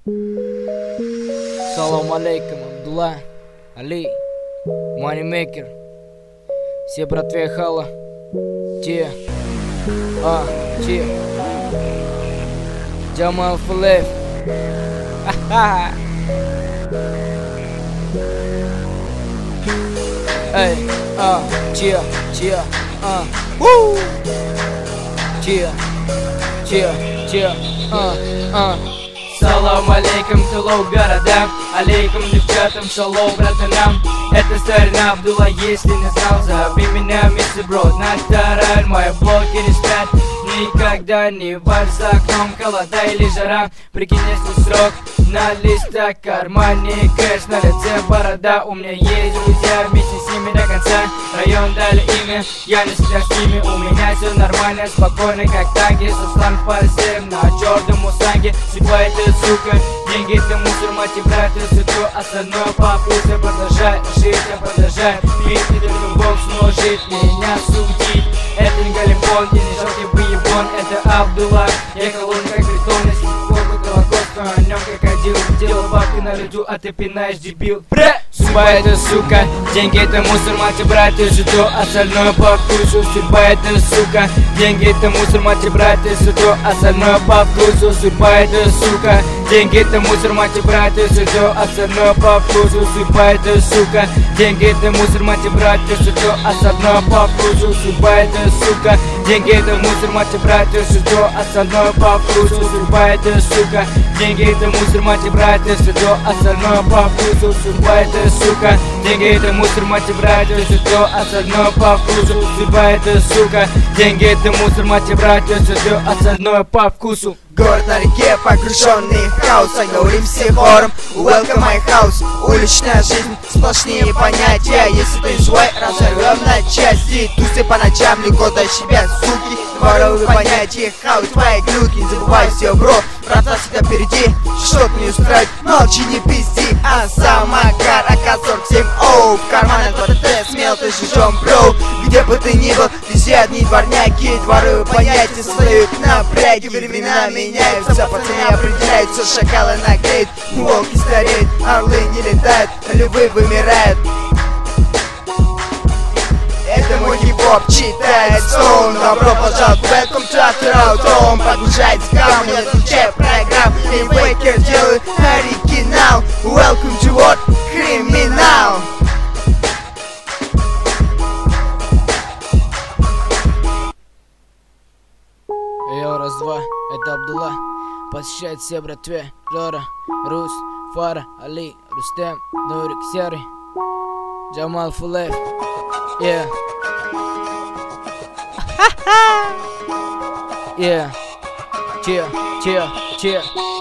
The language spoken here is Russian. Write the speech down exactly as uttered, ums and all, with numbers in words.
Салам алейкум, Абдулла, Али, Манимейкер. Все братве хала. Те, а, те. Джамал Фулев. Ха-ха. Эй, а, че, че, а, уу. Че, че, че, а, а. Салам алейкум, hello городам, алейкум девчатам, шалом братанам. Это старина Абдулла, если не знал, зови меня мистер Бро. Натараль, мои блоки не спят никогда, не важь за окном, холода или жара. Прикинь, если срок на листах, кармане кэш, на лице борода. У меня есть друзья, вместе с ними до конца. Район дали имя, я не всегда с ними. У меня все нормально, спокойно, как танки. Суслан Фарсем на черном мустанге. Судьба это сука, деньги это мусор, мать и брат, это все остальное по вкусу. Продолжай жить, я продолжаю пить, и только Бог сможет меня судить. Это не Галимпон, я не жалкий выебон, это Абдулла. Я холодный как бетон, если форму колокольство, о нем крокодил. Делал бабки на льду, а ты пинаешь, дебил. Бре! Судьба это сука, деньги это мусор, мать и брат, и все остальное по вкусу. Судьба это сука, деньги это мусор, мать и брат, и все остальное по вкусу. Судьба это сука, деньги это мусор, мать и брат, и все остальное по вкусу. Судьба это сука, деньги это мусор, мать и брат, и все остальное по вкусу. Судьба это сука, деньги это мусор, мать и брат, и все остальное по вкусу. Судьба это сука, деньги это мусор, мать и брат, и все остальное по вкусу. Судьба это сука, деньги это мусор, мать и брат, и все остальное по вкусу. Судьба это сука, деньги это мусор, мать и брат, и все остальное по вкусу. Город на реке, погруженный в хаос, а говорим все хором: welcome my house. Уличная жизнь, сплошные понятия. Если ты свой, разорвем на части. Тусы по ночам, легко до себя, суки. Воровые понятия, хаос, твои глюки. Не забывай все, бро, брата всегда впереди. Что-то не устроит, молчи, не пизди. А самокар, а ка сорок семь, оу. В кармане два тэ, смел ты жжем, бро. Где бы ты ни был, везде одни дворняки. Дворовые понятия создают напряги. Времена меняются, пацаны определяются. Шакалы наглеют, волки стареют, орлы не летают, львы вымирают. Это мой хип-хоп читает сон. Добро пожаловать, welcome to After Out. Погружается в камни, отключая программ. Манимейкер делаю оригинал. Welcome to what? Криминал. Йо, раз-два, это Абдулла. Посещает все братве: Жора, Рус, Фара, Али, Рустем, Нурик, Серый, Джамал Фулев. Yeah. Yeah. Че, че, че.